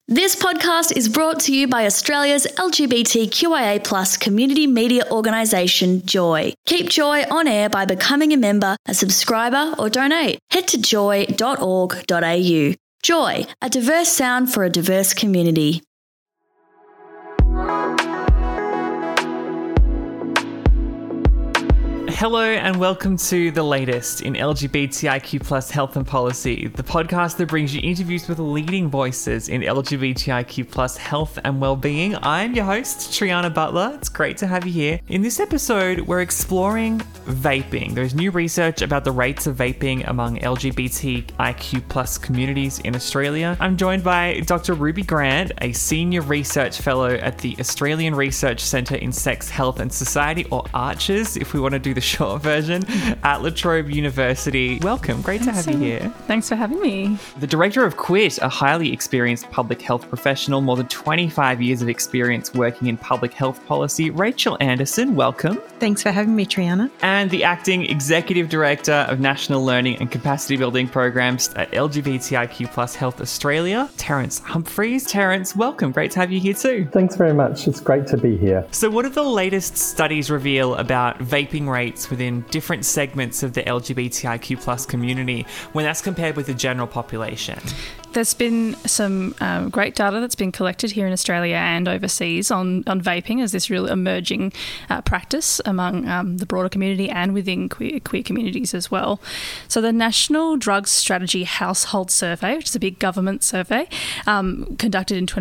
This podcast is brought to you by Australia's LGBTQIA+ community media organisation, Joy. Keep Joy on air by becoming a member, a subscriber or donate. Head to joy.org.au. Joy, a diverse sound for a diverse community. Hello and welcome to the latest in LGBTIQ+ health and policy, the podcast that brings you interviews with leading voices in LGBTIQ+ health and well-being. I'm your host, Triana Butler. It's great to have you here. In this episode, we're exploring vaping. There's new research about the rates of vaping among LGBTIQ+ communities in Australia. I'm joined by Dr. Ruby Grant, a senior research fellow at the Australian Research Centre in Sex, Health and Society, or ARCHES, if we want to do the short version, at La Trobe University. Welcome. Great to have you here. Thanks for having me. The director of QUIT, a highly experienced public health professional, more than 25 years of experience working in public health policy, Rachel Anderson. Welcome. Thanks for having me, Triana. And the acting executive director of National Learning and Capacity Building Programs at LGBTIQ+ Health Australia, Terence Humphreys. Terence, welcome. Great to have you here too. Thanks very much. It's great to be here. So what do the latest studies reveal about vaping rates within different segments of the LGBTIQ+ community when that's compared with the general population? There's been some great data that's been collected here in Australia and overseas on vaping as this real emerging practice among the broader community and within queer communities as well. So the National Drugs Strategy Household Survey, which is a big government survey, conducted in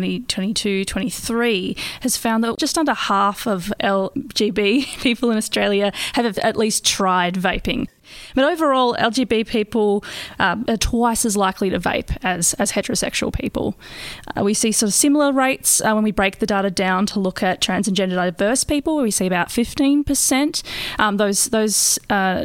2022-23, has found that just under half of LGB people in Australia have at least tried vaping. But overall, LGBT people are twice as likely to vape as heterosexual people. We see sort of similar rates when we break the data down to look at trans and gender diverse people, where we see about 15%. Those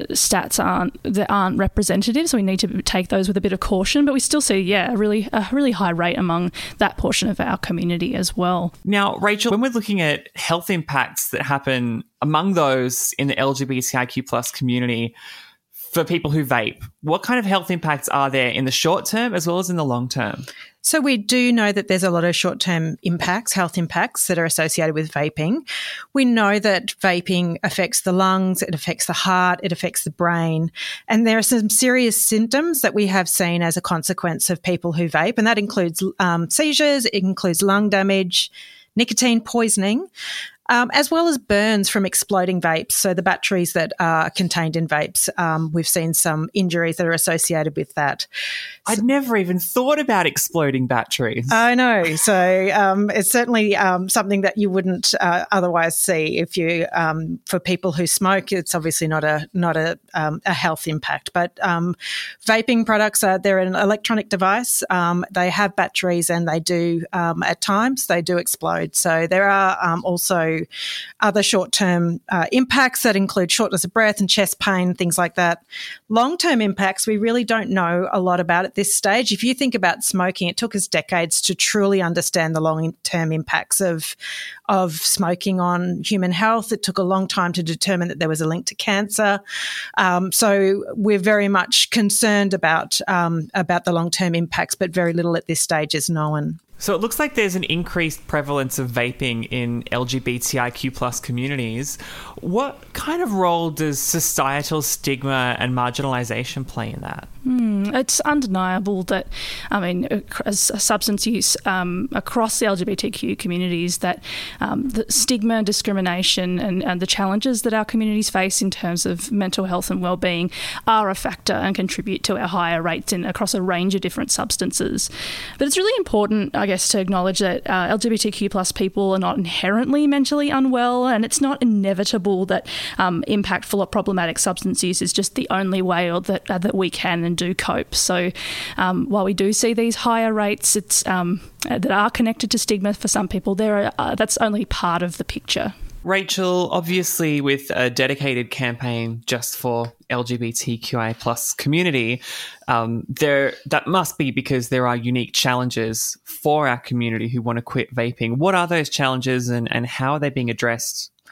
stats aren't representative, so we need to take those with a bit of caution. But we still see, a really high rate among that portion of our community as well. Now, Rachel, when we're looking at health impacts that happen among those in the LGBTIQ+ community, for people who vape, what kind of health impacts are there in the short term as well as in the long term? So we do know that there's a lot of short-term impacts, health impacts that are associated with vaping. We know that vaping affects the lungs, it affects the heart, it affects the brain. And there are some serious symptoms that we have seen as a consequence of people who vape, and that includes seizures, it includes lung damage, nicotine poisoning, as well as burns from exploding vapes. So the batteries that are contained in vapes, we've seen some injuries that are associated with that. I'd never even thought about exploding batteries. I know. So it's certainly something that you wouldn't otherwise see if you, for people who smoke, it's obviously not a health impact. But vaping products, they're an electronic device. They have batteries and they do, at times, they do explode. So there are also other short-term impacts that include shortness of breath and chest pain, things like that. Long-term impacts, we really don't know a lot about at this stage. If you think about smoking, it took us decades to truly understand the long-term impacts of smoking on human health. It took a long time to determine that there was a link to cancer. So we're very much concerned about the long-term impacts, but very little at this stage is known. So it looks like there's an increased prevalence of vaping in LGBTIQ+ communities. What kind of role does societal stigma and marginalisation play in that? It's undeniable that, as substance use across the LGBTQ communities, that the stigma and discrimination and the challenges that our communities face in terms of mental health and wellbeing are a factor and contribute to our higher rates across a range of different substances. But it's really important, I guess, to acknowledge that LGBTQ+ people are not inherently mentally unwell, and it's not inevitable that impactful or problematic substance use is just the only way or that we can and do cope. So while we do see these higher rates that are connected to stigma for some people, that's only part of the picture. Rachel, obviously with a dedicated campaign just for LGBTQI+ community, that must be because there are unique challenges for our community who want to quit vaping. What are those challenges and how are they being addressed?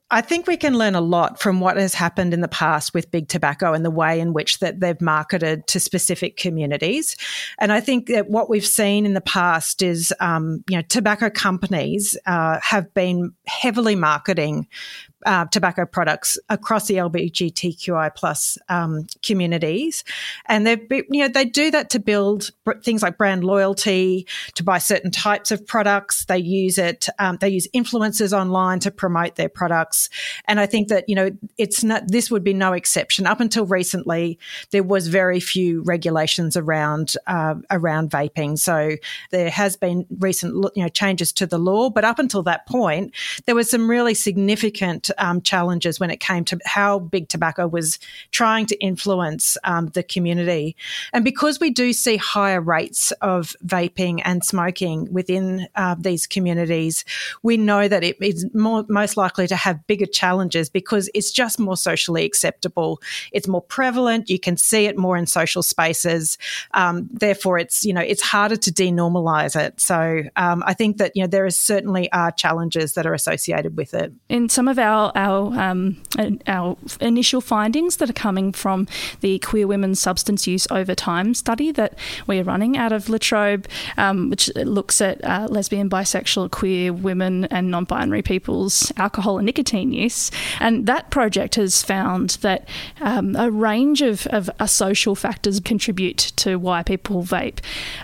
I think we can learn a lot from what has happened in the past with big tobacco and the way in which that they've marketed to specific communities. And I think that what we've seen in the past is, tobacco companies have been heavily marketing tobacco products across the LGBTQI plus communities, and they do that to build things like brand loyalty, to buy certain types of products. They use it. They use influencers online to promote their products, and I think that it's not. This would be no exception. Up until recently, there was very few regulations around vaping. So there has been recent changes to the law, but up until that point, there was some really significant challenges when it came to how big tobacco was trying to influence the community. And because we do see higher rates of vaping and smoking within these communities, we know that it is most likely to have bigger challenges because it's just more socially acceptable. It's more prevalent. You can see it more in social spaces. Therefore, it's harder to denormalize it. So I think that there certainly are challenges that are associated with it. In some of our initial findings that are coming from the Queer Women's Substance Use Over Time study that we're running out of La Trobe, which looks at lesbian, bisexual, queer women and non-binary people's alcohol and nicotine use. And that project has found that a range of social factors contribute to why people vape.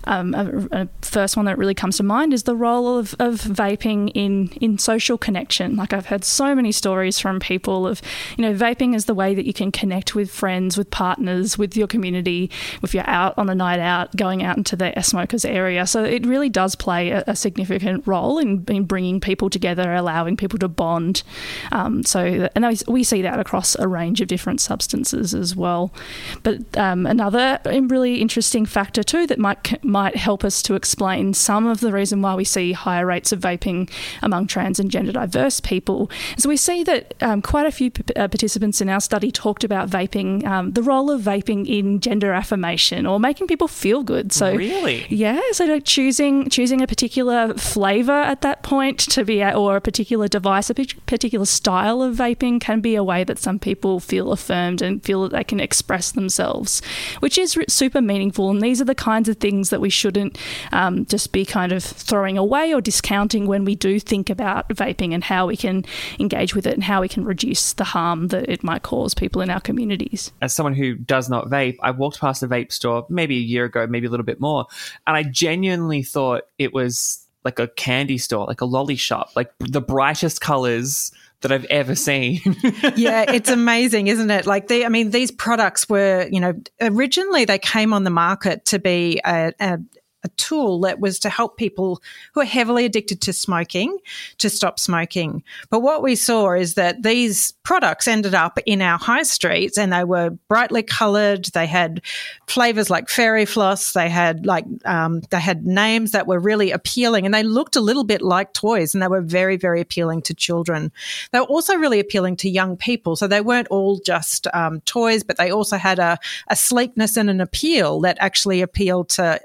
A first one that really comes to mind is the role of vaping in social connection. Like, I've heard so many stories from people of, vaping is the way that you can connect with friends, with partners, with your community, if you're out on a night out, going out into the smokers area. So it really does play a significant role in bringing people together, allowing people to bond. And we see that across a range of different substances as well. But another really interesting factor too that might help us to explain some of the reason why we see higher rates of vaping among trans and gender diverse people is we see that quite a few participants in our study talked about vaping, the role of vaping in gender affirmation or making people feel good. So really, yeah, so choosing a particular flavour at that point to be or a particular device, a particular style of vaping can be a way that some people feel affirmed and feel that they can express themselves, which is super meaningful. And these are the kinds of things that we shouldn't just be kind of throwing away or discounting when we do think about vaping and how we can engage with it and how we can reduce the harm that it might cause people in our communities. As someone who does not vape, I walked past a vape store maybe a year ago, maybe a little bit more, and I genuinely thought it was like a candy store, like a lolly shop, like the brightest colours that I've ever seen. Yeah, it's amazing, isn't it? Like these products were, originally they came on the market to be a tool that was to help people who are heavily addicted to smoking to stop smoking. But what we saw is that these products ended up in our high streets and they were brightly coloured. They had flavours like fairy floss. They had names that were really appealing and they looked a little bit like toys and they were very, very appealing to children. They were also really appealing to young people. So they weren't all just toys, but they also had a sleekness and an appeal that actually appealed to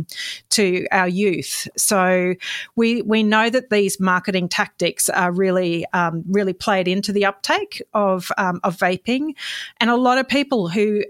our youth. So we know that these marketing tactics are really played into the uptake of vaping, and a lot of people who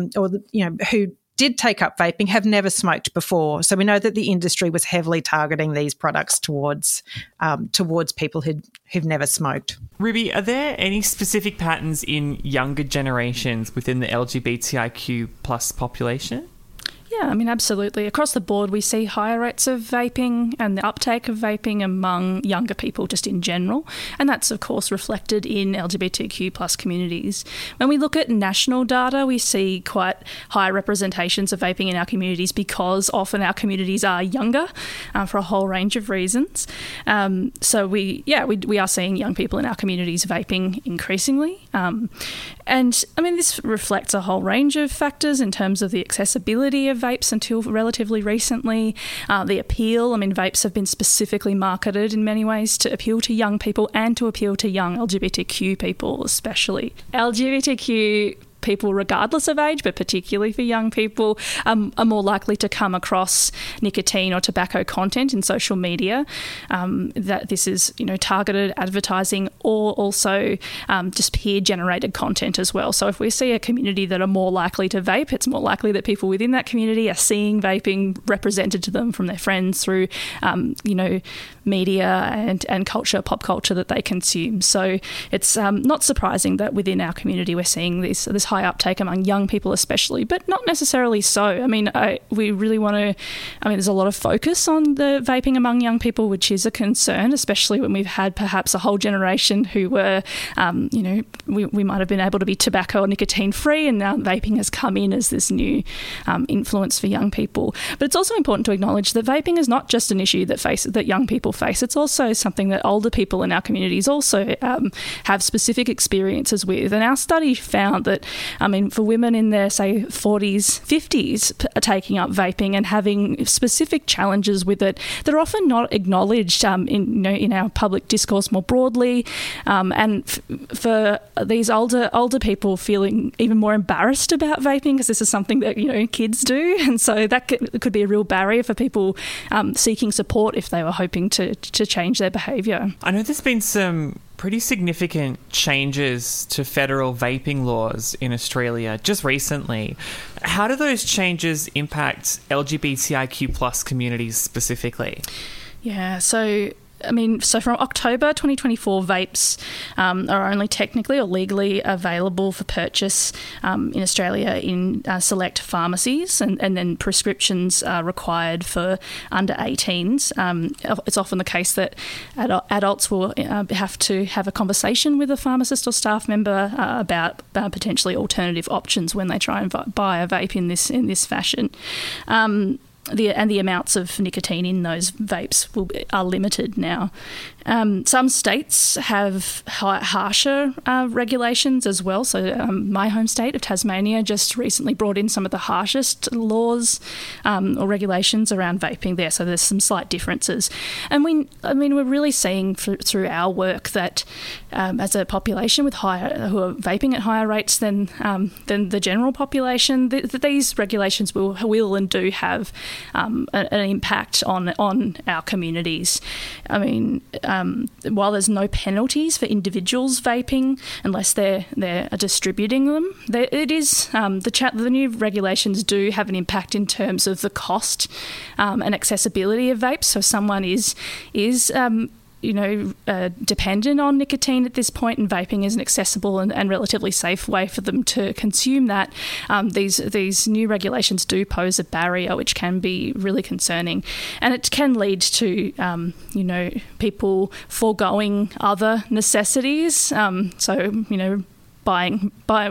did take up vaping have never smoked before. So we know that the industry was heavily targeting these products towards people who've never smoked. Ruby, are there any specific patterns in younger generations within the LGBTIQ plus population? Yeah, absolutely. Across the board, we see higher rates of vaping and the uptake of vaping among younger people just in general. And that's, of course, reflected in LGBTQ plus communities. When we look at national data, we see quite high representations of vaping in our communities because often our communities are younger for a whole range of reasons. So we are seeing young people in our communities vaping increasingly. And this reflects a whole range of factors in terms of the accessibility of vapes until relatively recently, the appeal. Vapes have been specifically marketed in many ways to appeal to young people and to appeal to young LGBTQ people especially. LGBTQ people regardless of age, but particularly for young people, are more likely to come across nicotine or tobacco content in social media. That this is, targeted advertising or also just peer-generated content as well. So if we see a community that are more likely to vape, it's more likely that people within that community are seeing vaping represented to them from their friends through, media and culture, pop culture that they consume. So it's not surprising that within our community we're seeing this high uptake among young people especially, but not necessarily so. I mean, we really want to, there's a lot of focus on the vaping among young people, which is a concern, especially when we've had perhaps a whole generation who were, we might have been able to be tobacco or nicotine free, and now vaping has come in as this new influence for young people. But it's also important to acknowledge that vaping is not just an issue that young people face. It's also something that older people in our communities also have specific experiences with. And our study found that, for women in their, say, 40s, 50s taking up vaping and having specific challenges with it that are often not acknowledged in our public discourse more broadly, and for these older people feeling even more embarrassed about vaping because this is something that kids do, and so that could be a real barrier for people seeking support if they were hoping to change their behaviour. I know there's been some pretty significant changes to federal vaping laws in Australia just recently. How do those changes impact LGBTIQ plus communities specifically? Yeah, so from October 2024, vapes are only technically or legally available for purchase in Australia in select pharmacies, and then prescriptions are required for under 18s. It's often the case that adults will have to have a conversation with a pharmacist or staff member about potentially alternative options when they try and buy a vape in this fashion. The amounts of nicotine in those vapes are limited now. Some states have harsher regulations as well. So my home state of Tasmania just recently brought in some of the harshest laws or regulations around vaping there. So there's some slight differences. And we're really seeing through our work that as a population with who are vaping at higher rates than the general population, that these regulations will and do have an impact on our communities. While there's no penalties for individuals vaping unless they're distributing them, it is the new regulations do have an impact in terms of the cost and accessibility of vapes. So if someone is dependent on nicotine at this point, and vaping is an accessible and relatively safe way for them to consume that, these new regulations do pose a barrier which can be really concerning, and it can lead to people foregoing other necessities. Buying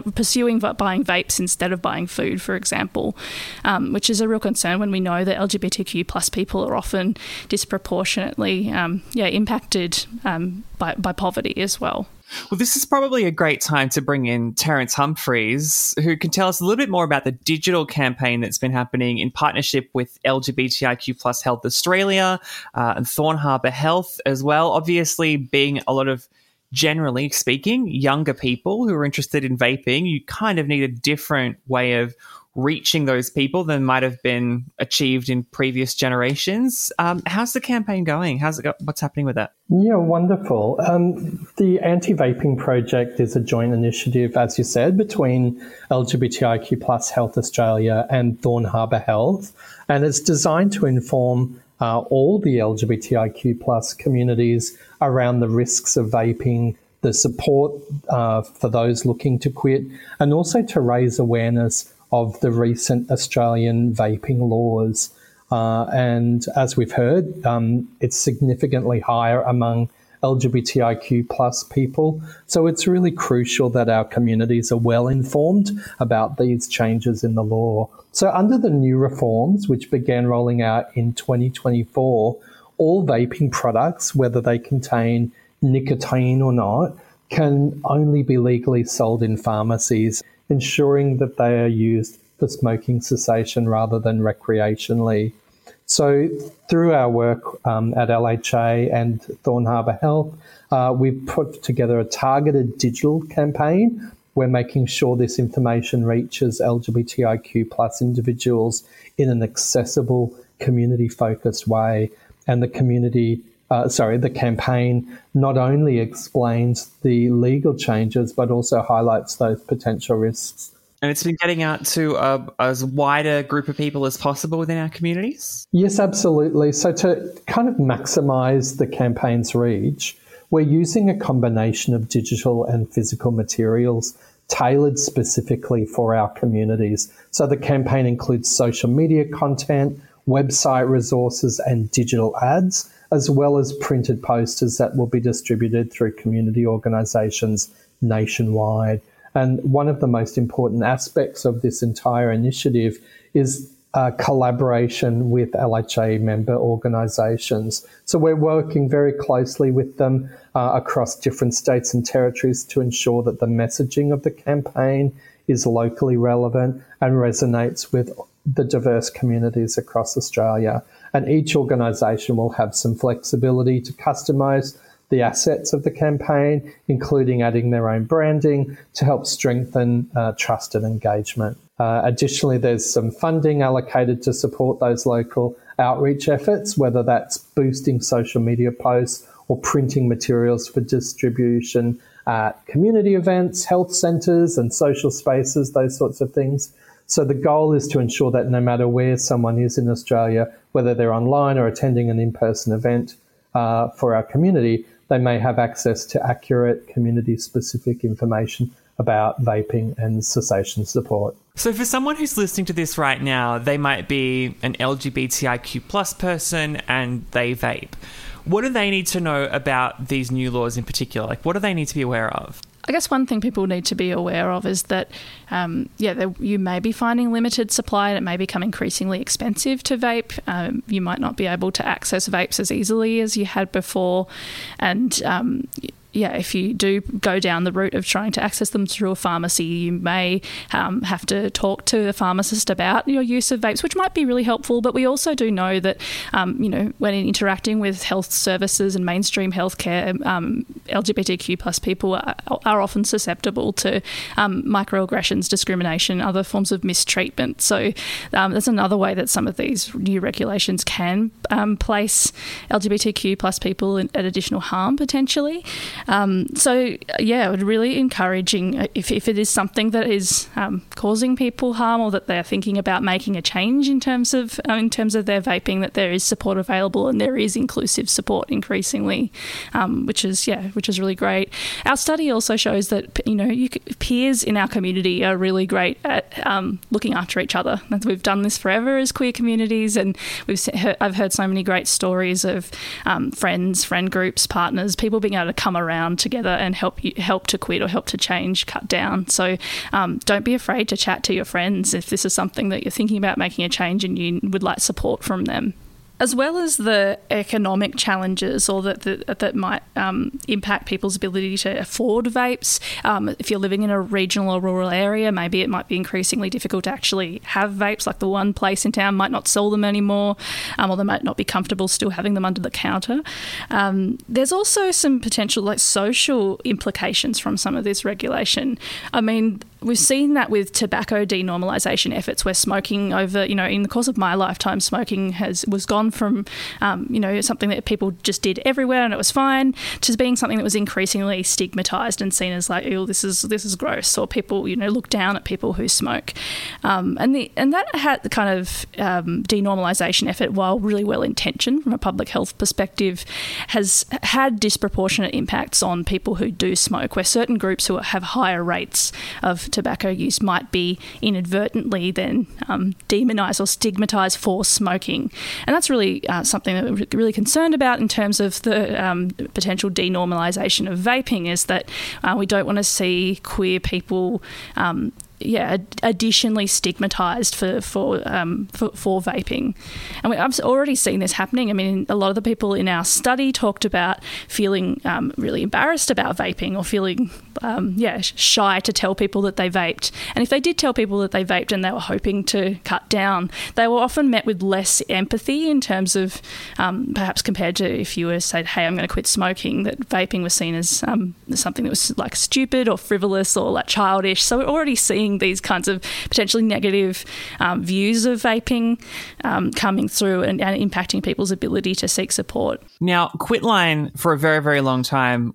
vapes instead of buying food, for example, which is a real concern when we know that LGBTQ plus people are often disproportionately impacted by poverty as well. Well, this is probably a great time to bring in Terence Humphreys, who can tell us a little bit more about the digital campaign that's been happening in partnership with LGBTIQ plus Health Australia and Thorn Harbour Health as well. Obviously, being a lot of, generally speaking, younger people who are interested in vaping, you kind of need a different way of reaching those people than might have been achieved in previous generations. How's the campaign going? What's happening with that? Yeah, wonderful. The Anti-Vaping Project is a joint initiative, as you said, between LGBTIQ plus Health Australia and Thorn Harbour Health, and it's designed to inform all the LGBTIQ plus communities around the risks of vaping, the support for those looking to quit, and also to raise awareness of the recent Australian vaping laws. And as we've heard, it's significantly higher among LGBTIQ plus people. So it's really crucial that our communities are well informed about these changes in the law. So under the new reforms, which began rolling out in 2024, all vaping products, whether they contain nicotine or not, can only be legally sold in pharmacies, ensuring that they are used for smoking cessation rather than recreationally. So through our work at LHA and Thorn Harbour Health, we've put together a targeted digital campaign we're making sure this information reaches LGBTIQ plus individuals in an accessible, community-focused way. And the campaign not only explains the legal changes, but also highlights those potential risks. And it's been getting out to as wide a group of people as possible within our communities? Yes, absolutely. So to kind of maximise the campaign's reach, we're using a combination of digital and physical materials tailored specifically for our communities. So the campaign includes social media content, website resources and digital ads, as well as printed posters that will be distributed through community organisations nationwide. And one of the most important aspects of this entire initiative is collaboration with LHA member organisations. So we're working very closely with them across different states and territories to ensure that the messaging of the campaign is locally relevant and resonates with the diverse communities across Australia. And each organisation will have some flexibility to customise the assets of the campaign, including adding their own branding to help strengthen trust and engagement. Additionally, there's some funding allocated to support those local outreach efforts, whether that's boosting social media posts or printing materials for distribution at community events, health centres and social spaces, those sorts of things. So the goal is to ensure that no matter where someone is in Australia, whether they're online or attending an in-person event for our community, they may have access to accurate community-specific information about vaping and cessation support. So for someone who's listening to this right now, they might be an LGBTIQ plus person and they vape. What do they need to know about these new laws in particular? Like, what do they need to be aware of? I guess one thing people need to be aware of is that, you may be finding limited supply and it may become increasingly expensive to vape. You might not be able to access vapes as easily as you had before. And if you do go down the route of trying to access them through a pharmacy, you may have to talk to a pharmacist about your use of vapes, which might be really helpful. But we also do know that, when interacting with health services and mainstream healthcare, LGBTQ plus people are often susceptible to microaggressions, discrimination, other forms of mistreatment. So that's another way that some of these new regulations can place LGBTQ plus people at additional harm potentially. It would really encouraging if it is something that is causing people harm or that they're thinking about making a change in terms of their vaping, that there is support available and there is inclusive support increasingly, which is really great. Our study also shows that peers in our community are really great at looking after each other. We've done this forever as queer communities, and I've heard so many great stories of friend groups, partners, people being able to come around together and help to quit or help to change, cut down. So don't be afraid to chat to your friends if this is something that you're thinking about making a change and you would like support from them. As well as the economic challenges or that might impact people's ability to afford vapes. If you're living in a regional or rural area, maybe it might be increasingly difficult to actually have vapes, like the one place in town might not sell them anymore, or they might not be comfortable still having them under the counter. There's also some potential social implications from some of this regulation. I mean, we've seen that with tobacco denormalisation efforts where smoking over, in the course of my lifetime, smoking was gone from, something that people just did everywhere and it was fine, to being something that was increasingly stigmatised and seen as like, "Ew, this is gross," or people, look down at people who smoke. And that had the kind of denormalisation effort, while really well intentioned from a public health perspective, has had disproportionate impacts on people who do smoke, where certain groups who have higher rates of tobacco use might be inadvertently then demonised or stigmatised for smoking. And that's really something that we're really concerned about in terms of the potential denormalisation of vaping, is that we don't want to see queer people additionally stigmatized for vaping. And I've already seen this happening. I mean, a lot of the people in our study talked about feeling really embarrassed about vaping, or feeling shy to tell people that they vaped. And if they did tell people that they vaped and they were hoping to cut down, they were often met with less empathy in terms of perhaps compared to if you were saying, hey, I'm going to quit smoking, that vaping was seen as something that was like stupid or frivolous or like childish. So we're already seeing these kinds of potentially negative views of vaping coming through and impacting people's ability to seek support. Now, Quitline for a very, very long time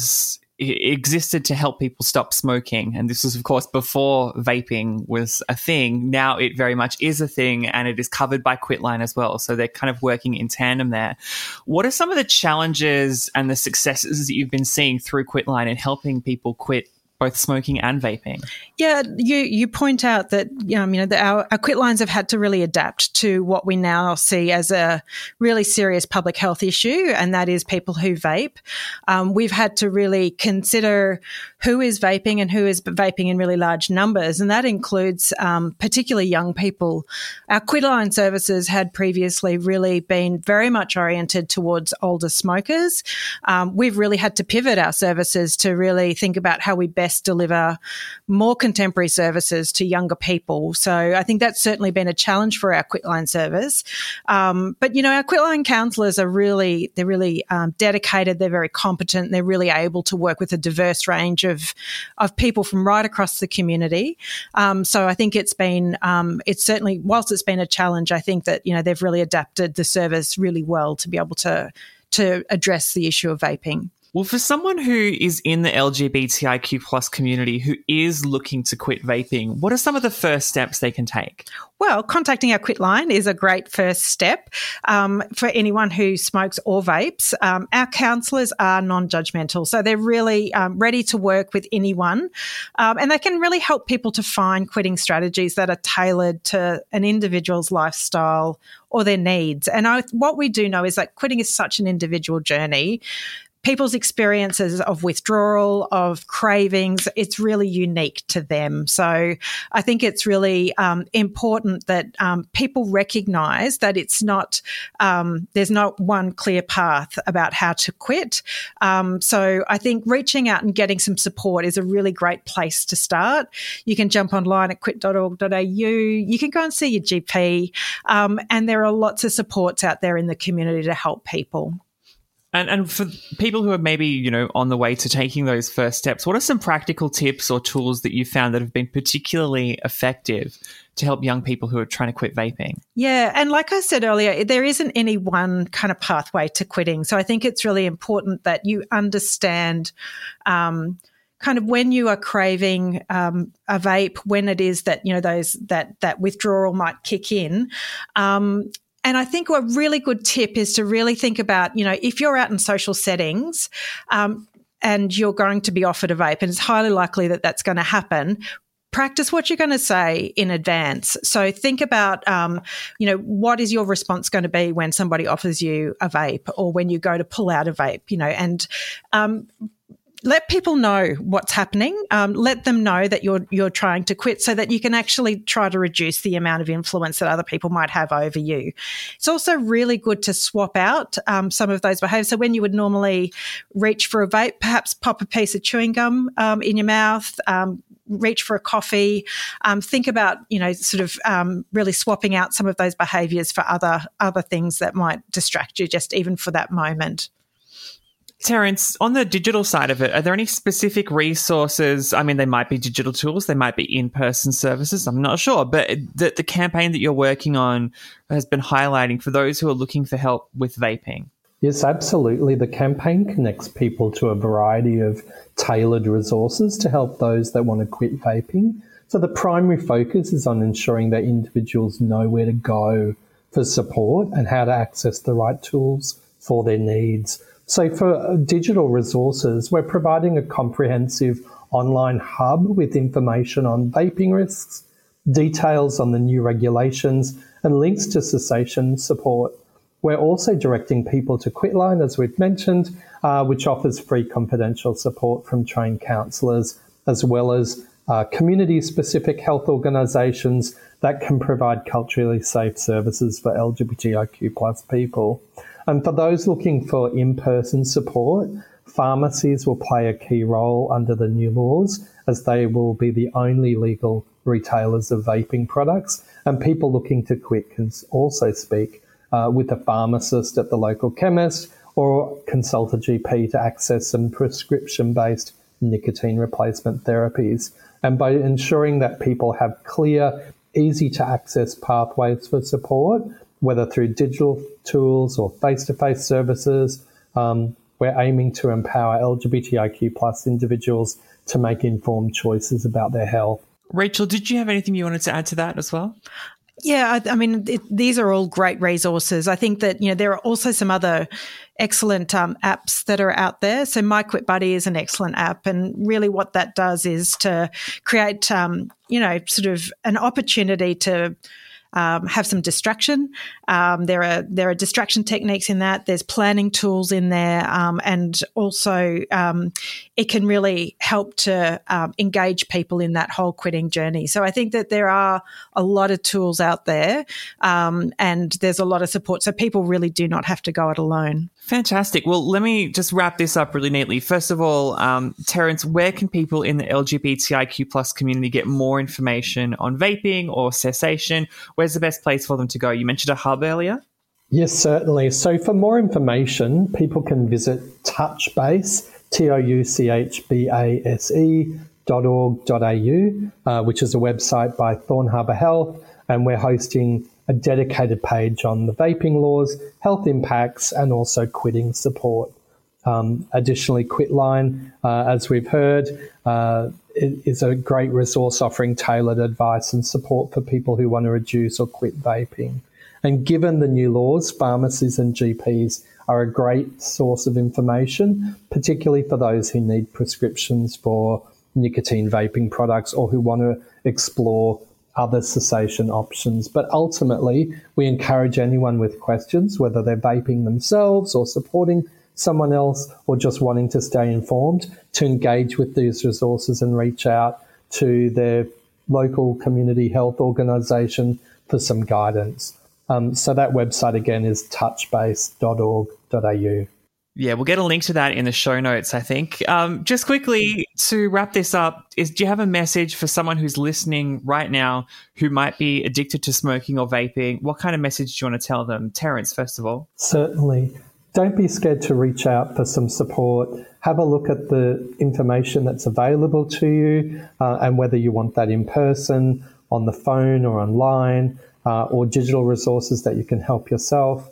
existed to help people stop smoking. And this was, of course, before vaping was a thing. Now it very much is a thing, and it is covered by Quitline as well. So they're kind of working in tandem there. What are some of the challenges and the successes that you've been seeing through Quitline in helping people quit both smoking and vaping? Yeah, you point out that our Quitlines have had to really adapt to what we now see as a really serious public health issue, and that is people who vape. We've had to really consider who is vaping and who is vaping in really large numbers, and that includes particularly young people. Our Quitline services had previously really been very much oriented towards older smokers. We've really had to pivot our services to really think about how we best deliver more contemporary services to younger people. So I think that's certainly been a challenge for our Quitline service. But our Quitline counsellors are really dedicated. They're very competent. They're really able to work with a diverse range of people from right across the community. So I think it's certainly, whilst it's been a challenge, I think that, they've really adapted the service really well to be able to address the issue of vaping. Well, for someone who is in the LGBTIQ plus community who is looking to quit vaping, what are some of the first steps they can take? Well, contacting our Quitline is a great first step for anyone who smokes or vapes. Our counsellors are non-judgmental, so they're really ready to work with anyone, and they can really help people to find quitting strategies that are tailored to an individual's lifestyle or their needs. And what we do know is that quitting is such an individual journey. People's experiences of withdrawal, of cravings, it's really unique to them. So I think it's really important that people recognise that it's not, there's not one clear path about how to quit. So I think reaching out and getting some support is a really great place to start. You can jump online at quit.org.au. You can go and see your GP. And there are lots of supports out there in the community to help people. And for people who are maybe, on the way to taking those first steps, what are some practical tips or tools that you found that have been particularly effective to help young people who are trying to quit vaping? Yeah, and like I said earlier, there isn't any one kind of pathway to quitting. So I think it's really important that you understand kind of when you are craving a vape, when it is that, that withdrawal might kick in. And I think a really good tip is to really think about, if you're out in social settings and you're going to be offered a vape, and it's highly likely that that's going to happen, practice what you're going to say in advance. So think about, what is your response going to be when somebody offers you a vape or when you go to pull out a vape, and let people know what's happening. Let them know that you're trying to quit so that you can actually try to reduce the amount of influence that other people might have over you. It's also really good to swap out some of those behaviours. So when you would normally reach for a vape, perhaps pop a piece of chewing gum in your mouth, reach for a coffee, think about, really swapping out some of those behaviours for other things that might distract you just even for that moment. Terence, on the digital side of it, are there any specific resources? I mean, they might be digital tools, they might be in-person services, I'm not sure, but the campaign that you're working on has been highlighting for those who are looking for help with vaping. Yes, absolutely. The campaign connects people to a variety of tailored resources to help those that want to quit vaping. So the primary focus is on ensuring that individuals know where to go for support and how to access the right tools for their needs. So for digital resources, we're providing a comprehensive online hub with information on vaping risks, details on the new regulations, and links to cessation support. We're also directing people to Quitline, as we've mentioned, which offers free confidential support from trained counsellors, as well as community-specific health organisations that can provide culturally safe services for LGBTIQ plus people. And for those looking for in-person support, pharmacies will play a key role under the new laws, as they will be the only legal retailers of vaping products. And people looking to quit can also speak with a pharmacist at the local chemist or consult a GP to access some prescription-based nicotine replacement therapies. And by ensuring that people have clear, easy-to-access pathways for support, whether through digital tools or face-to-face services, we're aiming to empower LGBTIQ plus individuals to make informed choices about their health. Rachel, did you have anything you wanted to add to that as well? Yeah, I mean, these are all great resources. I think that, there are also some other excellent apps that are out there. So My Quit Buddy is an excellent app. And really what that does is to create, sort of an opportunity to have some distraction. There are distraction techniques in that. There's planning tools in there, and also it can really help to engage people in that whole quitting journey. So I think that there are a lot of tools out there, and there's a lot of support. So people really do not have to go it alone. Fantastic. Well, let me just wrap this up really neatly. First of all, Terence, where can people in the LGBTIQ plus community get more information on vaping or cessation? Where's the best place for them to go? You mentioned a hub earlier. Yes, certainly. So for more information, people can visit Touchbase, touchbase.org.au, which is a website by Thorn Harbour Health, and we're hosting a dedicated page on the vaping laws, health impacts, and also quitting support. Additionally, Quitline, as we've heard, is a great resource offering tailored advice and support for people who want to reduce or quit vaping. And given the new laws, pharmacies and GPs are a great source of information, particularly for those who need prescriptions for nicotine vaping products or who want to explore other cessation options. But ultimately, we encourage anyone with questions, whether they're vaping themselves or supporting someone else or just wanting to stay informed, to engage with these resources and reach out to their local community health organisation for some guidance. So that website again is touchbase.org.au. Yeah, we'll get a link to that in the show notes, I think. Just quickly, to wrap this up, do you have a message for someone who's listening right now who might be addicted to smoking or vaping? What kind of message do you want to tell them? Terence, first of all. Certainly. Don't be scared to reach out for some support. Have a look at the information that's available to you, and whether you want that in person, on the phone or online, or digital resources that you can help yourself.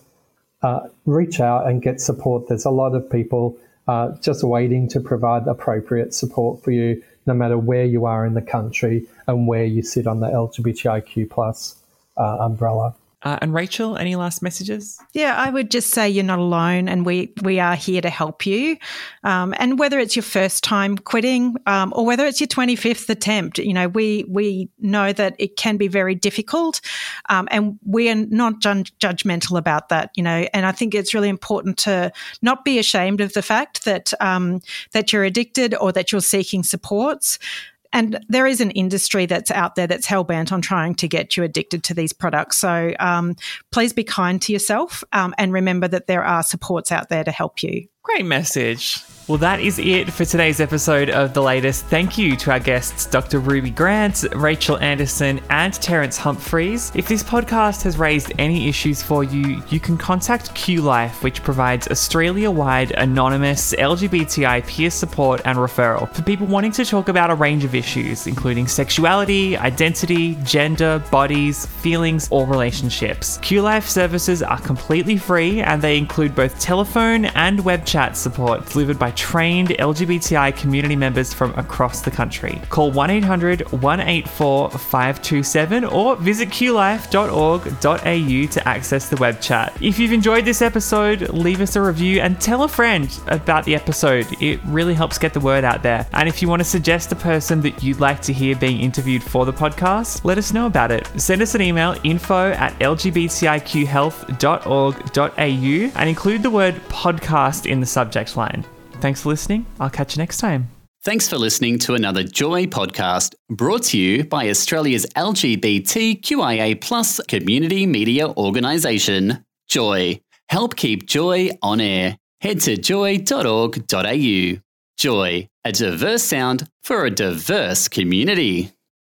Reach out and get support. There's a lot of people just waiting to provide appropriate support for you, no matter where you are in the country and where you sit on the LGBTIQ plus umbrella. And Rachel, any last messages? Yeah, I would just say you're not alone, and we are here to help you. And whether it's your first time quitting, or whether it's your 25th attempt, we know that it can be very difficult, and we are not judgmental about that. And I think it's really important to not be ashamed of the fact that that you're addicted or that you're seeking supports. And there is an industry that's out there that's hell-bent on trying to get you addicted to these products. So please be kind to yourself, and remember that there are supports out there to help you. Great message. Well, that is it for today's episode of The Latest. Thank you to our guests, Dr. Ruby Grant, Rachel Anderson, and Terence Humphreys. If this podcast has raised any issues for you, you can contact Q-Life, which provides Australia-wide anonymous LGBTI peer support and referral for people wanting to talk about a range of issues, including sexuality, identity, gender, bodies, feelings, or relationships. Q-Life services are completely free, and they include both telephone and web chat support delivered by trained LGBTI community members from across the country. Call 1-800-184-527 or visit qlife.org.au to access the web chat. If you've enjoyed this episode, leave us a review and tell a friend about the episode. It really helps get the word out there. And if you want to suggest a person that you'd like to hear being interviewed for the podcast, let us know about it. Send us an email, info@lgbtiqhealth.org.au, and include the word podcast in the subject line. Thanks for listening. I'll catch you next time. Thanks for listening to another Joy podcast brought to you by Australia's LGBTQIA+ community media organisation, Joy. Help keep Joy on air. Head to joy.org.au. Joy, a diverse sound for a diverse community.